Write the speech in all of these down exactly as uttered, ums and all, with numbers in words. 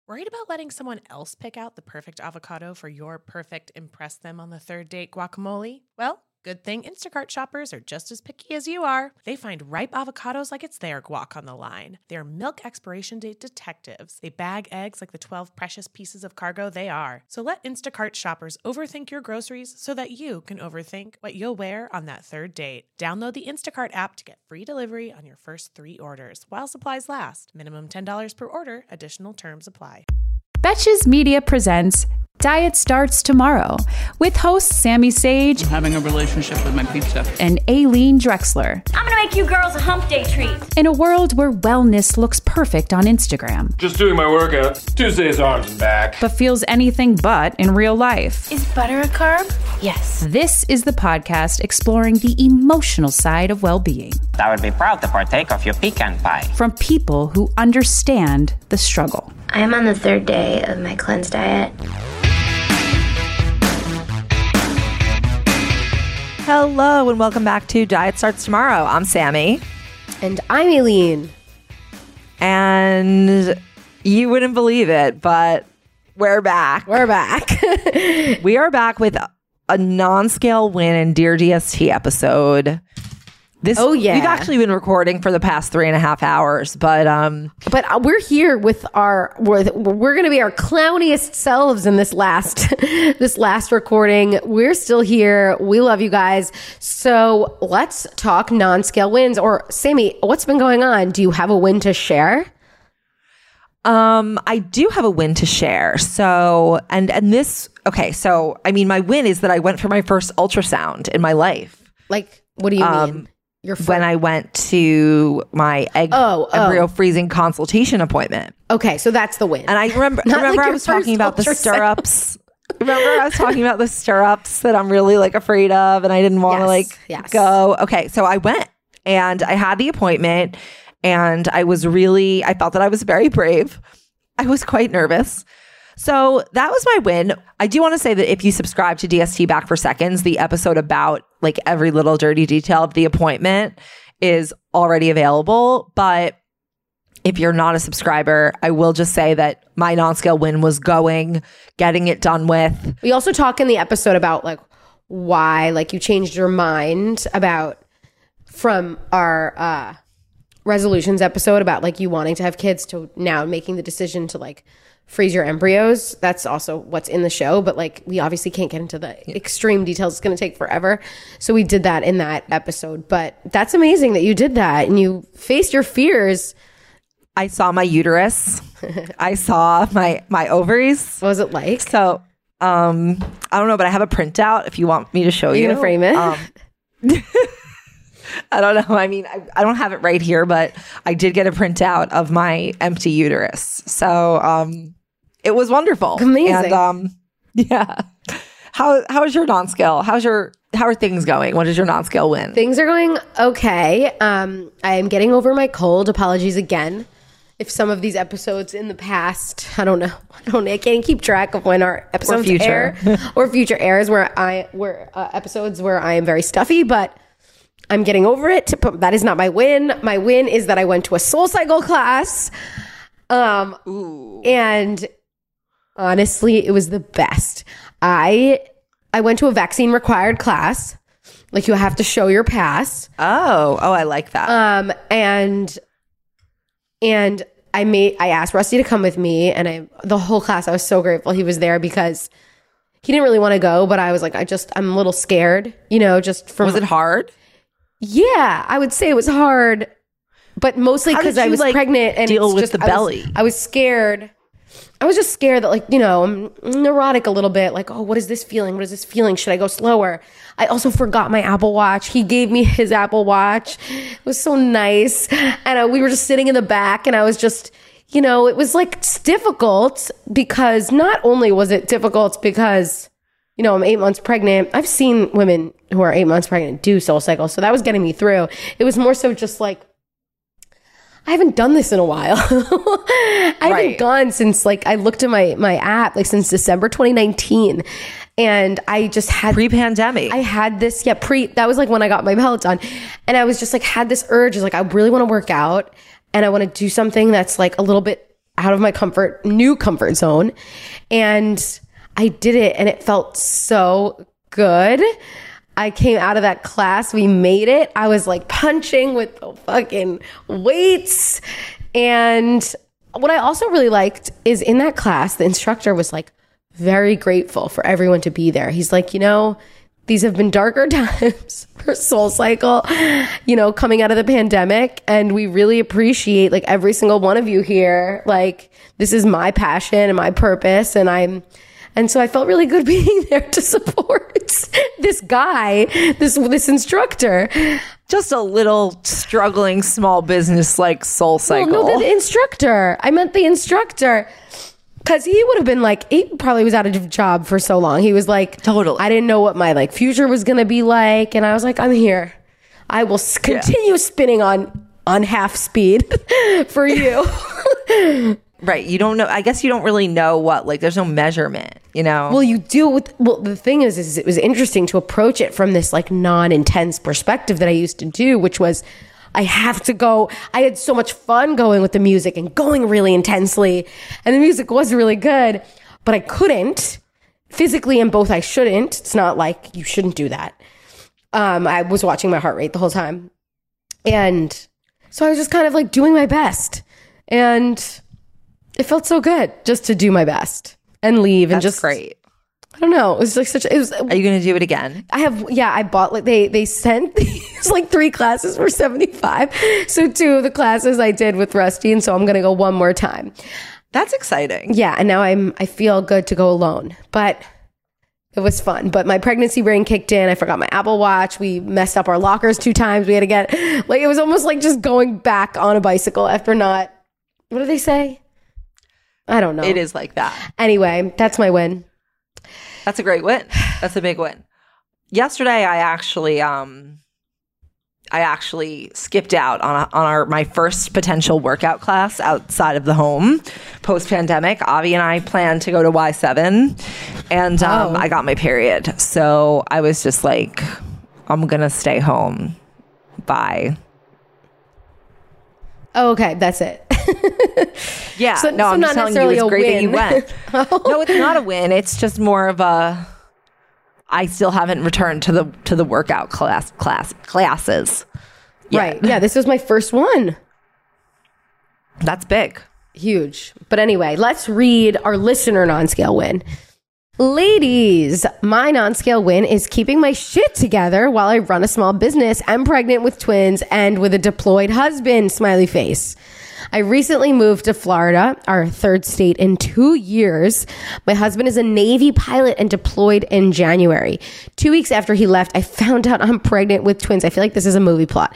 Worried about letting someone else pick out the perfect avocado for your perfect impress them on the third date guacamole? Well, good thing Instacart shoppers are just as picky as you are. They find ripe avocados like it's their guac on the line. They're milk expiration date detectives. They bag eggs like the twelve precious pieces of cargo they are. So let Instacart shoppers overthink your groceries so that you can overthink what you'll wear on that third date. Download the Instacart app to get free delivery on your first three orders while supplies last. Minimum ten dollars per order. Additional terms apply. Betches Media presents Diet Starts Tomorrow with hosts Sammy Sage, I'm having a relationship with my pizza, and Aileen Drexler. I'm gonna make you girls a hump day treat. In a world where wellness looks perfect on Instagram, Just doing my workout. Tuesdays, arms and back. but feels anything but in real life. Is butter a carb? Yes. This is the podcast exploring the emotional side of well-being I would be proud to partake of your pecan pie. from people who understand the struggle. I am on the third day of my cleanse diet. Hello and welcome back to Diet Starts Tomorrow. I'm Sammy. And I'm Aileen. And you wouldn't believe it, but we're back. We're back. We are back with a non-scale win in Dear D S T episode. This, Oh, yeah. We've actually been recording for the past three and a half hours, but um, But uh, we're here with our we're, we're going to be our clowniest selves in this last this last recording. We're still here. We love you guys. So let's talk non-scale wins. Or Sammy, what's been going on? Do you have a win to share? Um, I do have a win to share. So, and and this, okay. So, I mean, my win is that I went for my first ultrasound in my life. Like, what do you Um, mean? Your When I went to my egg Oh, oh. embryo freezing consultation appointment. Okay, so that's the win. And I remember, Not remember like I your was talking first about the ultrasound. stirrups. Remember I was talking about the stirrups that I'm really like afraid of and I didn't want to Yes, like yes. go. Okay, so I went and I had the appointment and I was really, I felt that I was very brave. I was quite nervous. So that was my win. I do want to say that if you subscribe to D S T Back for Seconds, the episode about like every little dirty detail of the appointment is already available. But if you're not a subscriber, I will just say that my non-scale win was going, getting it done with. We also talk in the episode about like why like you changed your mind about from our uh resolutions episode about like you wanting to have kids to now making the decision to like freeze your embryos. That's also what's in the show, but like we obviously can't get into the extreme details. It's going to take forever. So we did that in that episode, but that's amazing that you did that and you faced your fears. I saw my uterus. I saw my my ovaries. What was it like? So um I don't know, but I have a printout if you want me to show Are you. you gonna frame it? Um, I don't know. I mean, I, I don't have it right here, but I did get a printout of my empty uterus. So um it was wonderful. Amazing. And um yeah. How how is your non-scale? How's your how are things going? What is your non-scale win? Things are going okay. Um, I am getting over my cold. Apologies again. If some of these episodes in the past, I don't know, I don't know, I can't keep track of when our episodes future. air or future airs where I where uh, episodes where I am very stuffy, but I'm getting over it. But that is not my win. My win is that I went to a Soul Cycle class. Um, Ooh. and honestly, it was the best. I I went to a vaccine required class. Like you have to show your pass. Oh, oh, I like that. Um, and and I made I asked Rusty to come with me, and I the whole class I was so grateful he was there because he didn't really want to go, but I was like, I just I'm a little scared, you know, just from was it hard? Yeah, I would say it was hard, but mostly How because did I you, was like, pregnant and deal it's with just, the I was- belly? I was scared. I was just scared that, like, you know, I'm neurotic a little bit. Like, oh, what is this feeling? What is this feeling? Should I go slower? I also forgot my Apple Watch. He gave me his Apple Watch. It was so nice. And uh, we were just sitting in the back and I was just, you know, it was like it's difficult because not only was it difficult because, you know, I'm eight months pregnant. I've seen women who are eight months pregnant do Soul Cycle. So that was getting me through. It was more so just like, I haven't done this in a while. I haven't Right. gone since like I looked at my my app like since December twenty nineteen, and I just had Pre-pandemic. I had this yeah pre that was like when I got my Peloton, and I was just like had this urge is like I really want to work out and I want to do something that's like a little bit out of my comfort, new comfort zone. And I did it and it felt so good. I came out of that class. We made it. I was like punching with the fucking weights. And what I also really liked is in that class, the instructor was like very grateful for everyone to be there. He's like, you know, these have been darker times for SoulCycle, you know, coming out of the pandemic. And we really appreciate like every single one of you here. Like, this is my passion and my purpose. And I'm, and so I felt really good being there to support this guy, this, this instructor. Just a little struggling small business like SoulCycle. Well, no, the instructor. I meant the instructor. Because he would have been like, he probably was out of a job for so long. He was like, totally. I didn't know what my like future was going to be like. And I was like, I'm here. I will s- continue yeah. spinning on, on half speed for you. Right. You don't know. I guess you don't really know what, like, there's no measurement, you know? Well, you do with, well, the thing is, is it was interesting to approach it from this like non-intense perspective that I used to do, which was, I have to go. I had so much fun going with the music and going really intensely. And the music was really good, but I couldn't physically, and both I shouldn't. It's not like you shouldn't do that. Um, I was watching my heart rate the whole time. And so I was just kind of like doing my best. And it felt so good just to do my best and leave. That's and just great. I don't know. It was like such a, it was. Are you going to do it again? I have, yeah, I bought like, they, they sent these like three classes for seventy-five. So two of the classes I did with Rusty. And so I'm going to go one more time. That's exciting. Yeah. And now I'm, I feel good to go alone, but it was fun. But my pregnancy brain kicked in. I forgot my Apple Watch. We messed up our lockers two times. We had to get, like, it was almost like just going back on a bicycle after not, what do they say? I don't know. It is like that. Anyway, that's my win. That's a great win. That's a big win. Yesterday, I actually, um, I actually skipped out on a, on our my first potential workout class outside of the home post pandemic. Avi and I planned to go to Y seven, and um, Oh. I got my period, so I was just like, I'm gonna stay home. Bye. Oh, okay, that's it. Yeah, So- no, so I'm not just telling you, necessarily it's a great that you win. went. No, it's not a win. It's just more of a. I still haven't returned to the to the workout class class classes. yet. Right. Yeah, this was my first one. That's big. Huge. But anyway, let's read our listener non-scale win. Ladies, my non-scale win is keeping my shit together while I run a small business. I'm pregnant with twins and with a deployed husband, smiley face. I recently moved to Florida, our third state in two years. My husband is a Navy pilot and deployed in January. Two weeks after he left, I found out I'm pregnant with twins. I feel like this is a movie plot.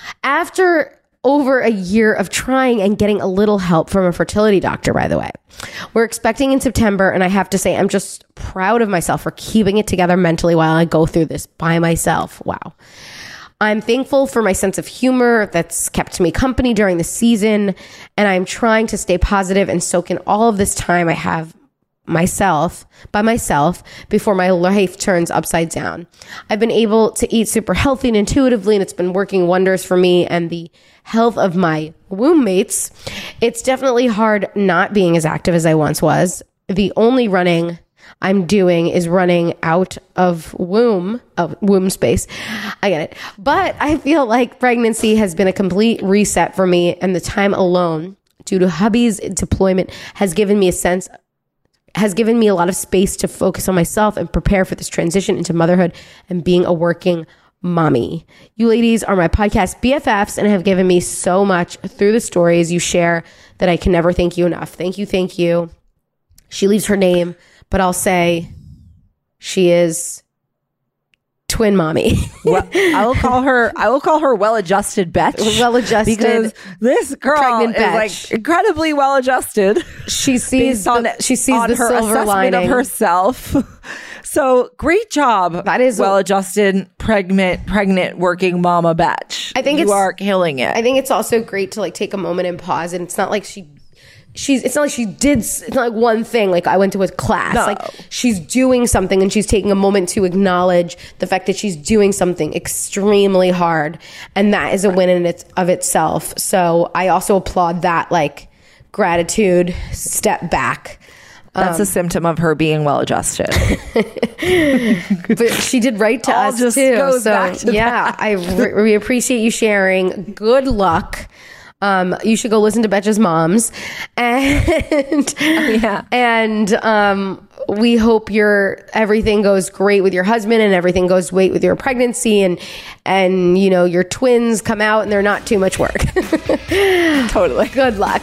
After over a year of trying and getting a little help from a fertility doctor, by the way. We're expecting in September, and I have to say, I'm just proud of myself for keeping it together mentally while I go through this by myself. Wow. I'm thankful for my sense of humor that's kept me company during the season, and I'm trying to stay positive and soak in all of this time I have myself by myself before my life turns upside down. I've been able to eat super healthy and intuitively, and it's been working wonders for me and the health of my womb mates. It's definitely hard not being as active as I once was. The only running I'm doing is running out of womb, of womb space. I get it. But I feel like pregnancy has been a complete reset for me, and the time alone due to hubby's deployment has given me a sense has given me a lot of space to focus on myself and prepare for this transition into motherhood and being a working mommy. You ladies are my podcast B F Fs and have given me so much through the stories you share that I can never thank you enough. Thank you, thank you. She leaves her name, but I'll say she is twin mommy. Well, I will call her. I will call her well-adjusted Betch. Well-adjusted, because this girl pregnant is Betch. like incredibly well-adjusted. She sees based on the, she sees on the her silver assessment lining of herself. So great job. That is well-adjusted, pregnant, pregnant, working mama Betch. I think you it's- are killing it. I think it's also great to like take a moment and pause, and it's not like she she's it's not like she did it's not like one thing like I went to a class. No. Like she's doing something, and she's taking a moment to acknowledge the fact that she's doing something extremely hard, and that is a win in its of itself. So I also applaud that like gratitude, step back. That's Um, a symptom of her being well adjusted. But she did write to All us just too. goes So back to yeah, I re- we appreciate you sharing. Good luck. Um, you should go listen to Betch's Moms, and yeah. and um, we hope your everything goes great with your husband, and everything goes great with your pregnancy, and and you know your twins come out and they're not too much work. Totally. Good luck.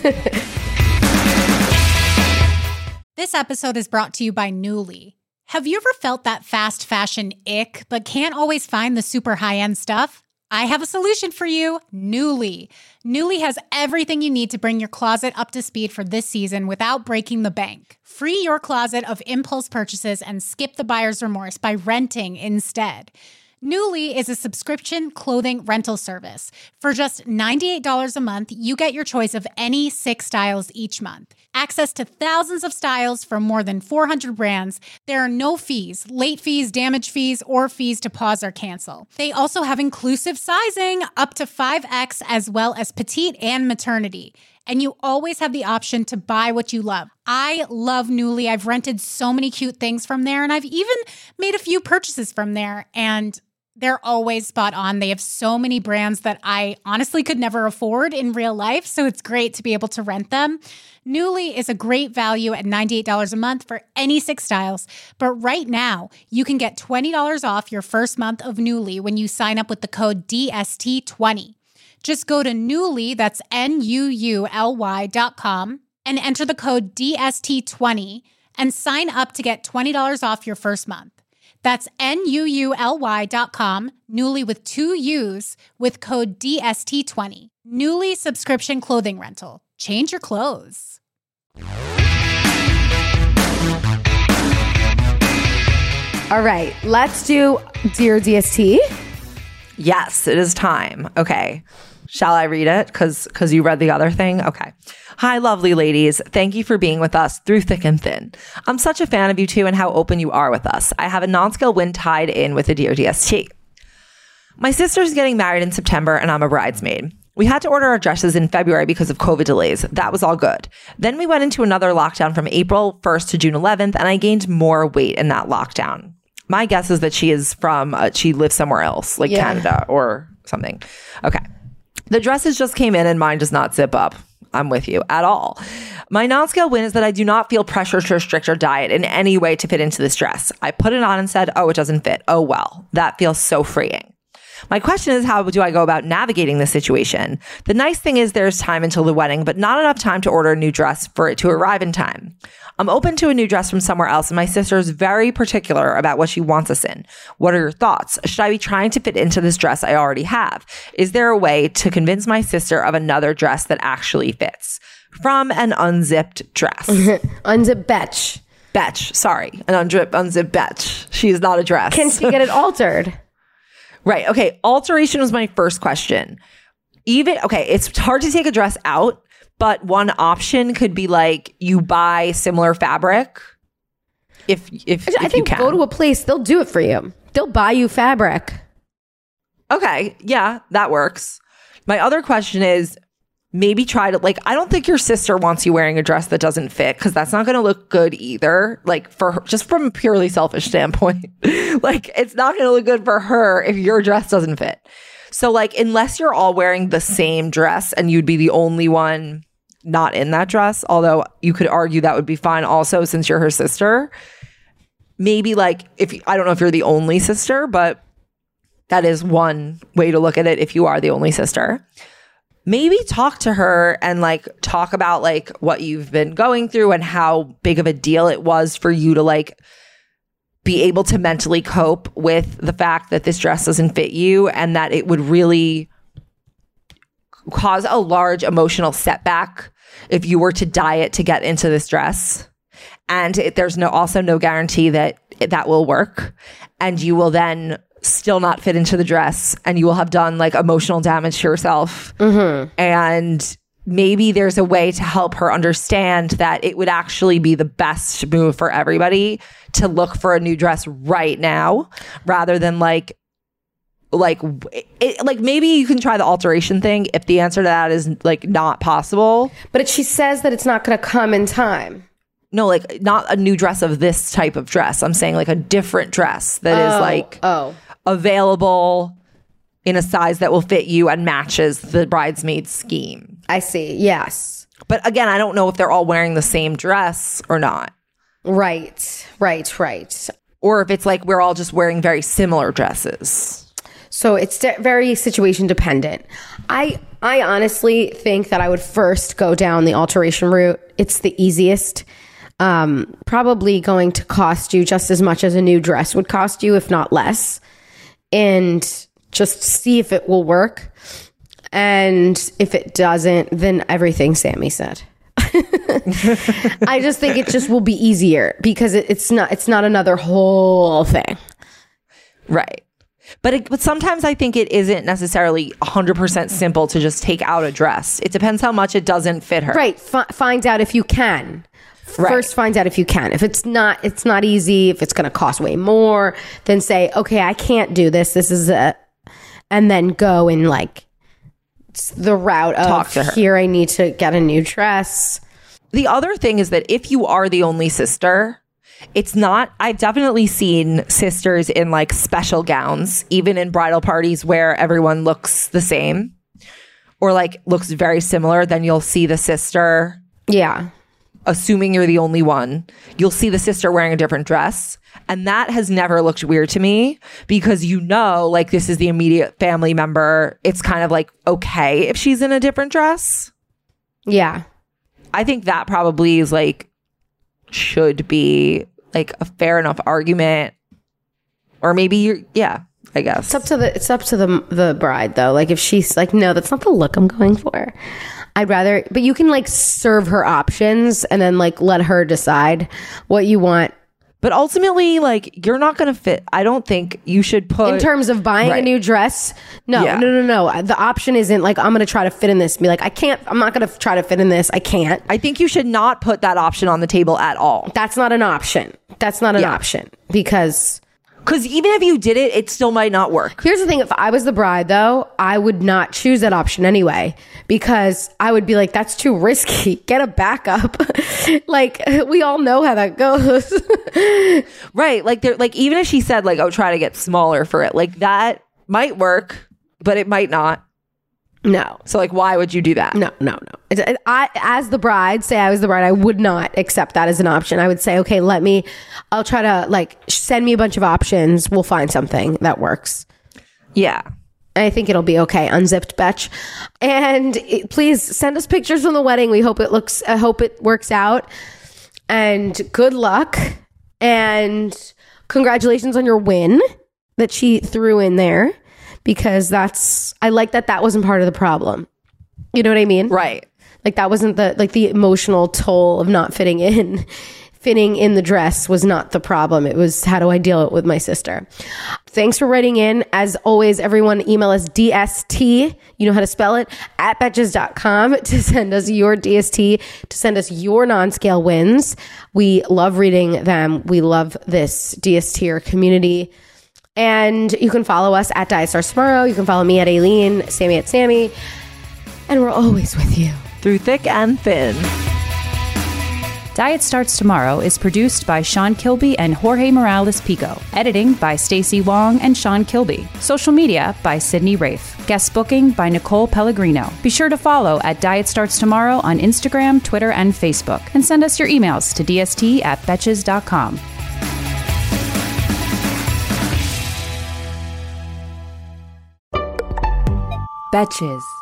This episode is brought to you by Nuuly. Have you ever felt that fast fashion ick, but can't always find the super high-end stuff? I have a solution for you, Nuuly. Nuuly has everything you need to bring your closet up to speed for this season without breaking the bank. Free your closet of impulse purchases and skip the buyer's remorse by renting instead. Nuuly is a subscription clothing rental service. For just ninety-eight dollars a month, you get your choice of any six styles each month. Access to thousands of styles from more than four hundred brands. There are no fees, late fees, damage fees, or fees to pause or cancel. They also have inclusive sizing up to five X as well as petite and maternity. And you always have the option to buy what you love. I love Nuuly. I've rented so many cute things from there, and I've even made a few purchases from there, and they're always spot on. They have so many brands that I honestly could never afford in real life, so it's great to be able to rent them. Nuuly is a great value at ninety-eight dollars a month for any six styles, but right now, you can get twenty dollars off your first month of Nuuly when you sign up with the code D S T twenty. Just go to Nuuly, that's N U U L Y dot com, and enter the code D S T twenty and sign up to get twenty dollars off your first month. That's N U U L Y dot com, Nuuly with two U's, with code D S T twenty. Nuuly subscription clothing rental. Change your clothes. All right, let's do Dear D S T. Yes, it is time. Okay. Shall I read it? Because because you read the other thing? Okay. Hi, lovely ladies. Thank you for being with us through thick and thin. I'm such a fan of you two and how open you are with us. I have a non-scale win tied in with a Dear D S T. My sister's getting married in September and I'm a bridesmaid. We had to order our dresses in February because of COVID delays. That was all good. Then we went into another lockdown from April first to June eleventh, and I gained more weight in that lockdown. My guess is that she is from, uh, she lives somewhere else, like Yeah. Canada or something. Okay. The dresses just came in and mine does not zip up. I'm with you at all. My non-scale win is that I do not feel pressure to restrict our diet in any way to fit into this dress. I put it on and said, oh, it doesn't fit. Oh, well, that feels so freeing. My question is, how do I go about navigating this situation? The nice thing is there's time until the wedding, but not enough time to order a new dress for it to arrive in time. I'm open to a new dress from somewhere else, and my sister is very particular about what she wants us in. What are your thoughts? Should I be trying to fit into this dress I already have? Is there a way to convince my sister of another dress that actually fits? From an unzipped dress. Unzip Betch. Betch, sorry. An unzipped, unzipped Betch. She is not a dress. Can she get it altered? Right. Okay. Alteration was my first question. Even, okay, it's hard to take a dress out, but one option could be like you buy similar fabric. If, if, I if think you can. go to a place, they'll do it for you. They'll buy you fabric. Okay. Yeah, that works. My other question is maybe try to, like, I don't think your sister wants you wearing a dress that doesn't fit because that's not going to look good either. Like, for her, just from a purely selfish standpoint, like, it's not going to look good for her if your dress doesn't fit. So, like, unless you're all wearing the same dress and you'd be the only one not in that dress, although you could argue that would be fine also since you're her sister. Maybe, like, if I don't know if you're the only sister, but that is one way to look at it if you are the only sister. Maybe talk to her and like talk about like what you've been going through and how big of a deal it was for you to like be able to mentally cope with the fact that this dress doesn't fit you and that it would really cause a large emotional setback if you were to diet to get into this dress. And it, there's no also no guarantee that it, that will work. And you will then still not fit into the dress and you will have done like emotional damage to yourself. Mm-hmm. And maybe there's a way to help her understand that it would actually be the best move for everybody to look for a new dress right now rather than like like it, like maybe you can try the alteration thing if the answer to that is like not possible. But it, she says that it's not going to come in time. No, like not a new dress of this type of dress. I'm saying like a different dress that oh, is like oh. available in a size that will fit you and matches the bridesmaid scheme. I see. Yes. But again, I don't know if they're all wearing the same dress or not. Right, right, right. Or if it's like we're all just wearing very similar dresses. So it's de- very situation dependent. I I honestly think that I would first go down the alteration route. It's the easiest. Um, probably going to cost you just as much as a new dress would cost you, if not less. And just see if it will work. And if it doesn't, then everything Sammy said. I just think it just will be easier because it, it's not it's not another whole thing. Right. But it, but sometimes I think it isn't necessarily one hundred percent simple to just take out a dress. It depends how much it doesn't fit her. Right. F- find out if you can. Right. First, find out if you can. If it's not, it's not easy. If it's going to cost way more, then say, okay, I can't do this. This is a, and then go and like the route of talk to her. Here, I need to get a new dress. The other thing is that if you are the only sister, it's not, I've definitely seen sisters in like special gowns, even in bridal parties where everyone looks the same or like looks very similar. Then you'll see the sister. Yeah. Assuming you're the only one, you'll see the sister wearing a different dress. And that has never looked weird to me because you know, like this is the immediate family member. It's kind of like, okay, if she's in a different dress. Yeah. I think that probably is like, should be like a fair enough argument. Or maybe you're, yeah, I guess. It's up to the, it's up to the, the bride though. Like if she's like, no, that's not the look I'm going for. I'd rather, but you can like serve her options and then like let her decide what you want. But ultimately, like, you're not going to fit. I don't think you should put... In terms of buying right. a new dress? No, yeah. no, no, no. The option isn't like, I'm going to try to fit in this. Be like, I can't, I'm not going to try to fit in this. I can't. I think you should not put that option on the table at all. That's not an option. That's not an yeah. option because... Because even if you did it, it still might not work. Here's the thing. If I was the bride, though, I would not choose that option anyway. Because I would be like, that's too risky. Get a backup. Like, we all know how that goes. Right. Like, there, like even if she said, like, oh, try to get smaller for it. Like, that might work, but it might not. No. So, like, why would you do that? No, no, no. It, it, I, as the bride, say I was the bride, I would not accept that as an option. I would say, okay, let me, I'll try to, like, send me a bunch of options. We'll find something that works. Yeah. I think it'll be okay. Unzipped Betch. And it, please send us pictures from the wedding. We hope it looks, I hope it works out. And good luck. And congratulations on your win that she threw in there. Because that's, I like that that wasn't part of the problem. You know what I mean? Right. Like that wasn't the, like the emotional toll of not fitting in. Fitting in the dress was not the problem. It was, how do I deal it with my sister? Thanks for writing in. As always, everyone email us D S T, you know how to spell it, at betches dot com to send us your D S T, to send us your non-scale wins. We love reading them. We love this D S T community. And you can follow us at Diet Starts Tomorrow. You can follow me at Aileen, Sammy at Sammy. And we're always with you. Through thick and thin. Diet Starts Tomorrow is produced by Sean Kilby and Jorge Morales Pico. Editing by Stacey Wong and Sean Kilby. Social media by Sydney Rafe. Guest booking by Nicole Pellegrino. Be sure to follow at Diet Starts Tomorrow on Instagram, Twitter, and Facebook. And send us your emails to D S T at betches dot com. Betches.